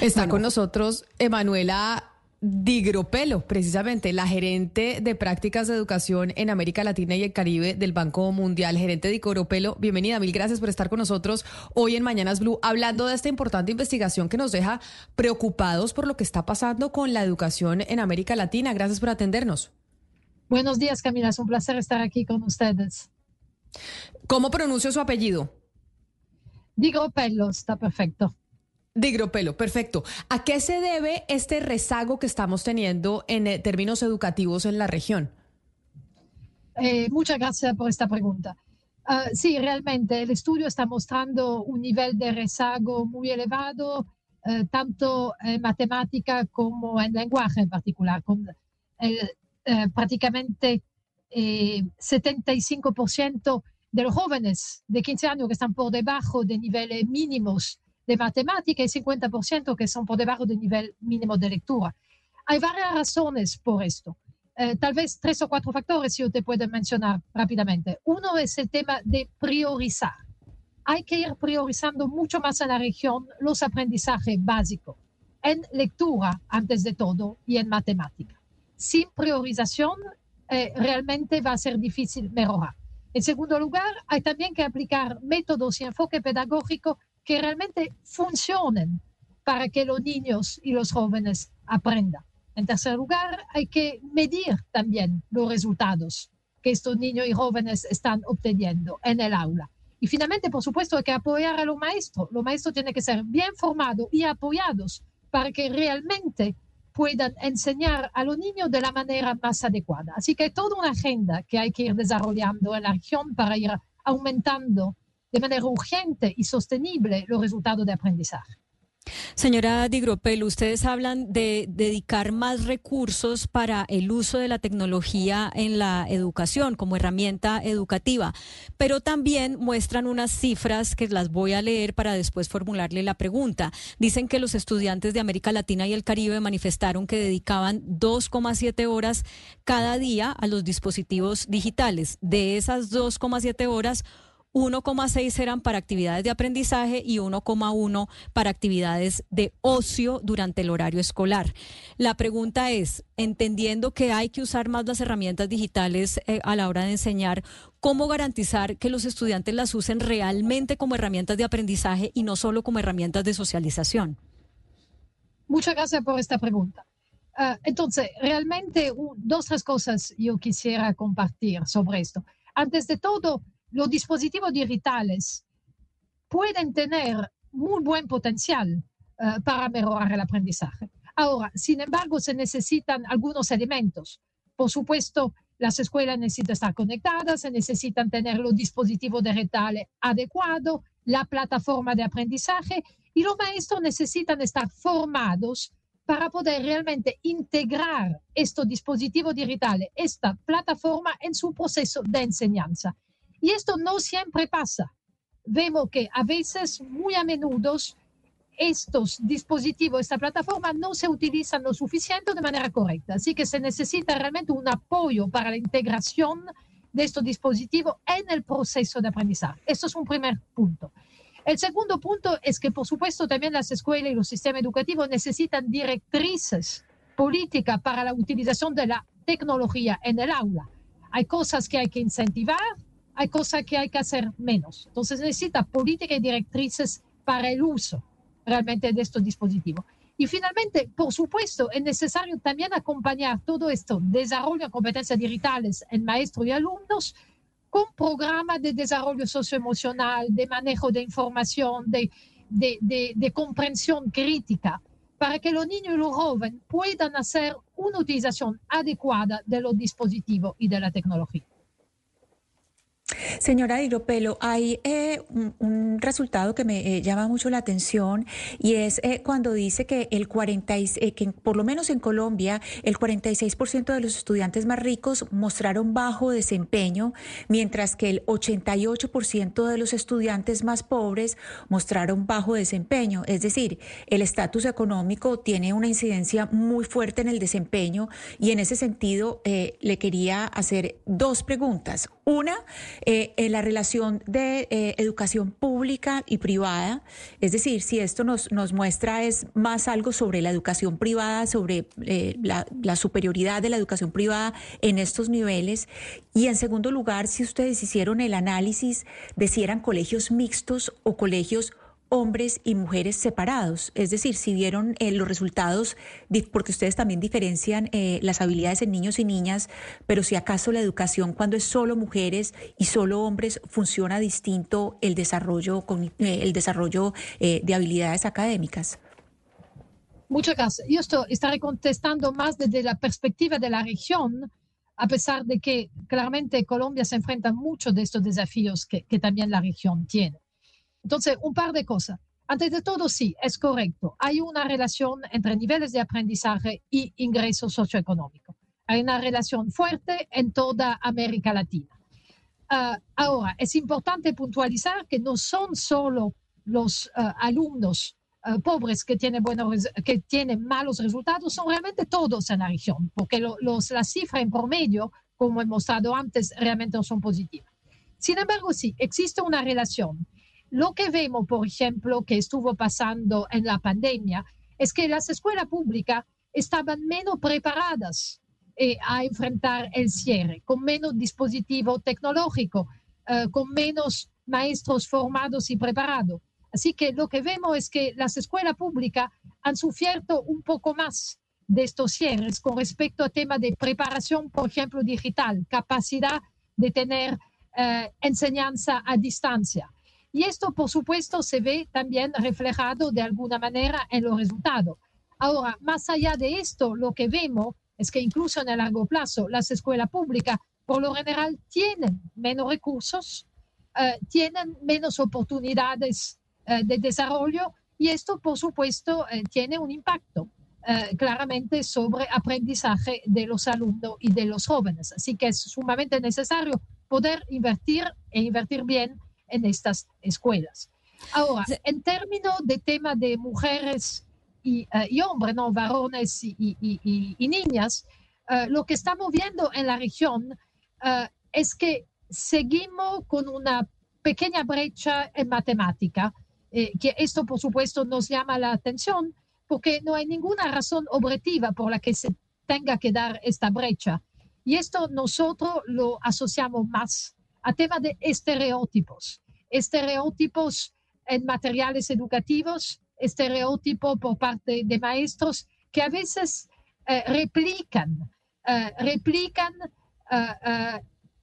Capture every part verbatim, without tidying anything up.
Está Bueno, con nosotros Emanuela Di Gropello, precisamente la gerente de prácticas de educación en América Latina y el Caribe del Banco Mundial. Gerente Di Gropello, bienvenida, mil gracias por estar con nosotros hoy en Mañanas Blue, hablando de esta importante investigación que nos deja preocupados por lo que está pasando con la educación en América Latina. Gracias por atendernos. Buenos días, Camila, es un placer estar aquí con ustedes. ¿Cómo pronuncio su apellido? Di Gropello, está perfecto. Di Gropello, perfecto. ¿A qué se debe este rezago que estamos teniendo en eh, términos educativos en la región? Eh, muchas gracias por esta pregunta. Uh, sí, realmente el estudio está mostrando un nivel de rezago muy elevado, uh, tanto en matemática como en lenguaje en particular, con el, uh, prácticamente eh, setenta y cinco por ciento de los jóvenes de quince años que están por debajo de niveles mínimos de matemática y cincuenta por ciento que son por debajo del nivel mínimo de lectura. Hay varias razones por esto. Eh, tal vez tres o cuatro factores yo te puedo mencionar rápidamente. Uno es el tema de priorizar. Hay que ir priorizando mucho más en la región los aprendizajes básicos, en lectura antes de todo y en matemática. Sin priorización eh, realmente va a ser difícil mejorar. En segundo lugar, hay también que aplicar métodos y enfoque pedagógico que realmente funcionen para que los niños y los jóvenes aprendan. En tercer lugar, hay que medir también los resultados que estos niños y jóvenes están obteniendo en el aula. Y finalmente, por supuesto, hay que apoyar a los maestros. Los maestros tienen que ser bien formados y apoyados para que realmente puedan enseñar a los niños de la manera más adecuada. Así que hay toda una agenda que hay que ir desarrollando en la región para ir aumentando de manera urgente y sostenible los resultados de aprendizaje. Señora Di Gropello, ustedes hablan de dedicar más recursos para el uso de la tecnología en la educación como herramienta educativa, pero también muestran unas cifras que las voy a leer para después formularle la pregunta. Dicen que los estudiantes de América Latina y el Caribe manifestaron que dedicaban dos coma siete horas cada día a los dispositivos digitales. De esas dos coma siete horas, uno coma seis eran para actividades de aprendizaje y uno coma uno para actividades de ocio durante el horario escolar. La pregunta es, entendiendo que hay que usar más las herramientas digitales eh, a la hora de enseñar, ¿cómo garantizar que los estudiantes las usen realmente como herramientas de aprendizaje y no solo como herramientas de socialización? Muchas gracias por esta pregunta. Uh, entonces, realmente uh, dos, tres cosas yo quisiera compartir sobre esto. Antes de todo, los dispositivos digitales pueden tener muy buen potencial uh, para mejorar el aprendizaje. Ahora, sin embargo, se necesitan algunos elementos. Por supuesto, las escuelas necesitan estar conectadas, se necesitan tener los dispositivos digitales adecuados, la plataforma de aprendizaje, y los maestros necesitan estar formados para poder realmente integrar estos dispositivos digitales, esta plataforma en su proceso de enseñanza. Y esto no siempre pasa. Vemos que a veces, muy a menudo, estos dispositivos, esta plataforma no se utilizan lo suficiente de manera correcta. Así que se necesita realmente un apoyo para la integración de estos dispositivos en el proceso de aprendizaje. Esto es un primer punto. El segundo punto es que, por supuesto, también las escuelas y los sistemas educativos necesitan directrices políticas para la utilización de la tecnología en el aula. Hay cosas que hay que incentivar, hay cosas que hay que hacer menos. Entonces necesita políticas y directrices para el uso realmente de estos dispositivos. Y finalmente, por supuesto, es necesario también acompañar todo esto, desarrollo de competencias digitales en maestros y alumnos, con programas de desarrollo socioemocional, de manejo de información, de, de, de, de comprensión crítica, para que los niños y los jóvenes puedan hacer una utilización adecuada de los dispositivos y de la tecnología. Señora Di Gropello, hay eh, un, un resultado que me eh, llama mucho la atención y es eh, cuando dice que el cuarenta y seis, eh, que por lo menos en Colombia el cuarenta y seis por ciento de los estudiantes más ricos mostraron bajo desempeño, mientras que el ochenta y ocho por ciento de los estudiantes más pobres mostraron bajo desempeño. Es decir, el estatus económico tiene una incidencia muy fuerte en el desempeño y en ese sentido eh, le quería hacer dos preguntas. Una, Eh, eh, la relación de eh, educación pública y privada, es decir, si esto nos, nos muestra es más algo sobre la educación privada, sobre eh, la, la superioridad de la educación privada en estos niveles, y en segundo lugar, si ustedes hicieron el análisis de si eran colegios mixtos o colegios hombres y mujeres separados, es decir, si vieron eh, los resultados, porque ustedes también diferencian eh, las habilidades en niños y niñas, pero si acaso la educación cuando es solo mujeres y solo hombres funciona distinto el desarrollo, con, eh, el desarrollo eh, de habilidades académicas. Muchas gracias. Yo estoy, estaré contestando más desde la perspectiva de la región, a pesar de que claramente Colombia se enfrenta a muchos de estos desafíos que, que también la región tiene. Entonces, un par de cosas. Antes de todo, sí, es correcto. Hay una relación entre niveles de aprendizaje y ingreso socioeconómico. Hay una relación fuerte en toda América Latina. Uh, ahora, es importante puntualizar que no son solo los uh, alumnos uh, pobres que tienen, buenos, que tienen malos resultados, son realmente todos en la región, porque lo, los, las cifras en promedio, como he mostrado antes, realmente no son positivas. Sin embargo, sí, existe una relación. Lo que vemos, por ejemplo, que estuvo pasando en la pandemia, es que las escuelas públicas estaban menos preparadas eh, a enfrentar el cierre, con menos dispositivo tecnológico, eh, con menos maestros formados y preparados. Así que lo que vemos es que las escuelas públicas han sufrido un poco más de estos cierres con respecto al tema de preparación, por ejemplo, digital, capacidad de tener eh, enseñanza a distancia. Y esto, por supuesto, se ve también reflejado de alguna manera en los resultados. Ahora, más allá de esto, lo que vemos es que incluso en el largo plazo, las escuelas públicas, por lo general, tienen menos recursos, eh, tienen menos oportunidades eh, de desarrollo, y esto, por supuesto, eh, tiene un impacto eh, claramente sobre aprendizaje de los alumnos y de los jóvenes. Así que es sumamente necesario poder invertir e invertir bien en estas escuelas. Ahora, en términos de tema de mujeres y, uh, y hombres, ¿no? Varones y, y, y, y niñas, uh, lo que estamos viendo en la región uh, es que seguimos con una pequeña brecha en matemática, eh, que esto por supuesto nos llama la atención porque no hay ninguna razón objetiva por la que se tenga que dar esta brecha. Y esto nosotros lo asociamos más a tema de estereotipos, estereotipos en materiales educativos, estereotipos por parte de maestros que a veces eh, replican, eh, replican eh, eh,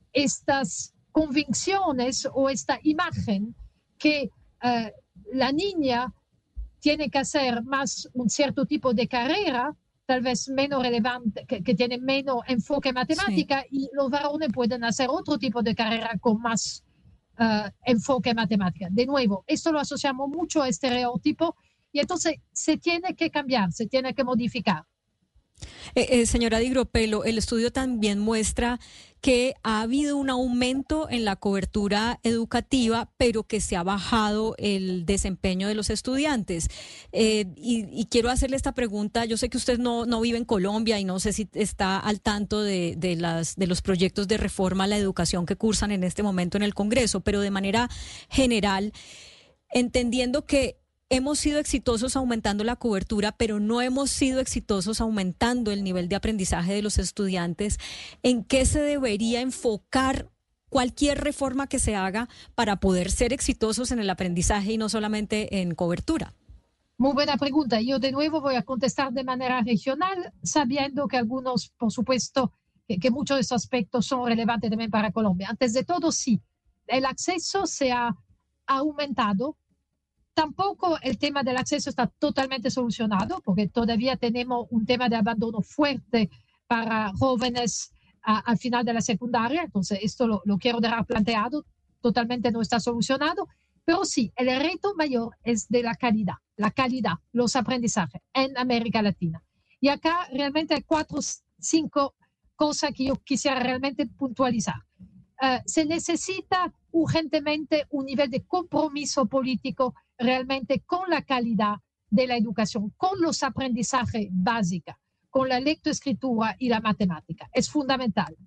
estas convicciones o esta imagen que eh, la niña tiene que hacer más un cierto tipo de carrera, tal vez menos relevante, que, que tiene menos enfoque matemática, sí. Y los varones pueden hacer otro tipo de carrera con más uh, enfoque matemática. De nuevo, esto lo asociamos mucho a estereotipo y entonces se tiene que cambiar, se tiene que modificar. Eh, eh, señora Di Gropello, el estudio también muestra que ha habido un aumento en la cobertura educativa, pero que se ha bajado el desempeño de los estudiantes. Eh, y, y quiero hacerle esta pregunta. Yo sé que usted no, no vive en Colombia y no sé si está al tanto de, de, las, de los proyectos de reforma a la educación que cursan en este momento en el Congreso, pero de manera general, entendiendo que hemos sido exitosos aumentando la cobertura, pero no hemos sido exitosos aumentando el nivel de aprendizaje de los estudiantes. ¿En qué se debería enfocar cualquier reforma que se haga para poder ser exitosos en el aprendizaje y no solamente en cobertura? Muy buena pregunta. Yo de nuevo voy a contestar de manera regional, sabiendo que algunos, por supuesto, que, que muchos de estos aspectos son relevantes también para Colombia. Antes de todo, sí, el acceso se ha aumentado. Tampoco el tema del acceso está totalmente solucionado, porque todavía tenemos un tema de abandono fuerte para jóvenes a, al final de la secundaria. Entonces, esto lo, lo quiero dejar planteado, totalmente no está solucionado. Pero sí, el reto mayor es de la calidad, la calidad, los aprendizajes en América Latina. Y acá realmente hay cuatro, cinco cosas que yo quisiera realmente puntualizar. Uh, se necesita urgentemente un nivel de compromiso político realmente con la calidad de la educación, con los aprendizajes básicos, con la lectoescritura y la matemática. Es fundamental.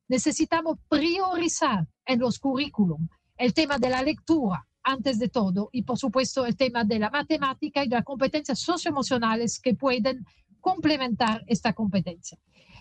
necesitamos priorizar en los currículum el tema de la lectura, antes de todo, y por supuesto el tema de la matemática y de las competencias socioemocionales que pueden complementar esta competencia.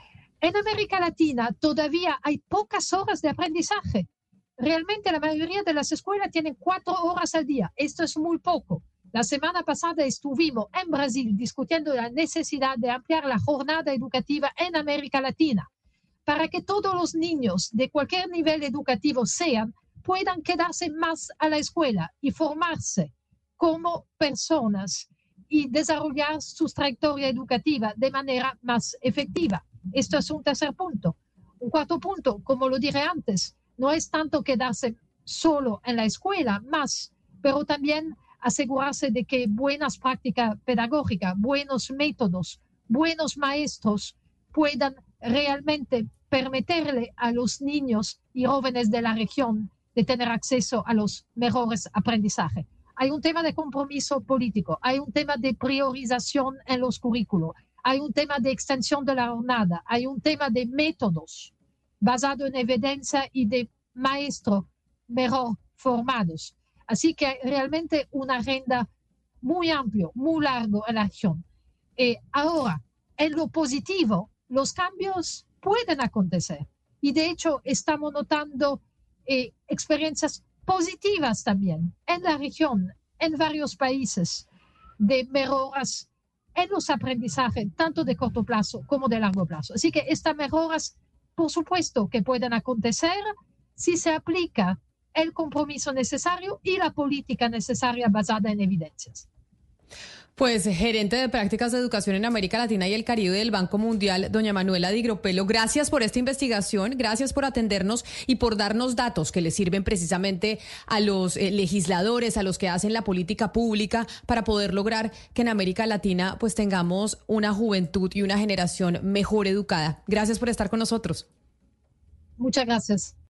En América Latina todavía hay pocas horas de aprendizaje. Realmente la mayoría de las escuelas tienen cuatro horas al día. Esto es muy poco. La semana pasada estuvimos en Brasil discutiendo la necesidad de ampliar la jornada educativa en América Latina para que todos los niños de cualquier nivel educativo sean, puedan quedarse más a la escuela y formarse como personas y desarrollar su trayectoria educativa de manera más efectiva. Esto es un tercer punto. Un cuarto punto, como lo dije antes, no es tanto quedarse solo en la escuela, más, pero también asegurarse de que buenas prácticas pedagógicas, buenos métodos, buenos maestros puedan realmente permitirle a los niños y jóvenes de la región de tener acceso a los mejores aprendizajes. Hay un tema de compromiso político, hay un tema de priorización en los currículos, hay un tema de extensión de la jornada, hay un tema de métodos basado en evidencia y de maestros mejor formados. Así que realmente una agenda muy amplia, muy larga en la región. Eh, ahora, en lo positivo, los cambios pueden acontecer. Y de hecho, estamos notando eh, experiencias positivas también en la región, en varios países, de mejoras en los aprendizajes, tanto de corto plazo como de largo plazo. Así que estas mejoras, por supuesto, que pueden acontecer si se aplica el compromiso necesario y la política necesaria basada en evidencias. Pues gerente de prácticas de educación en América Latina y el Caribe del Banco Mundial, doña Manuela Di Gropello, gracias por esta investigación, gracias por atendernos y por darnos datos que le sirven precisamente a los eh, legisladores, a los que hacen la política pública para poder lograr que en América Latina pues tengamos una juventud y una generación mejor educada. Gracias por estar con nosotros. Muchas gracias.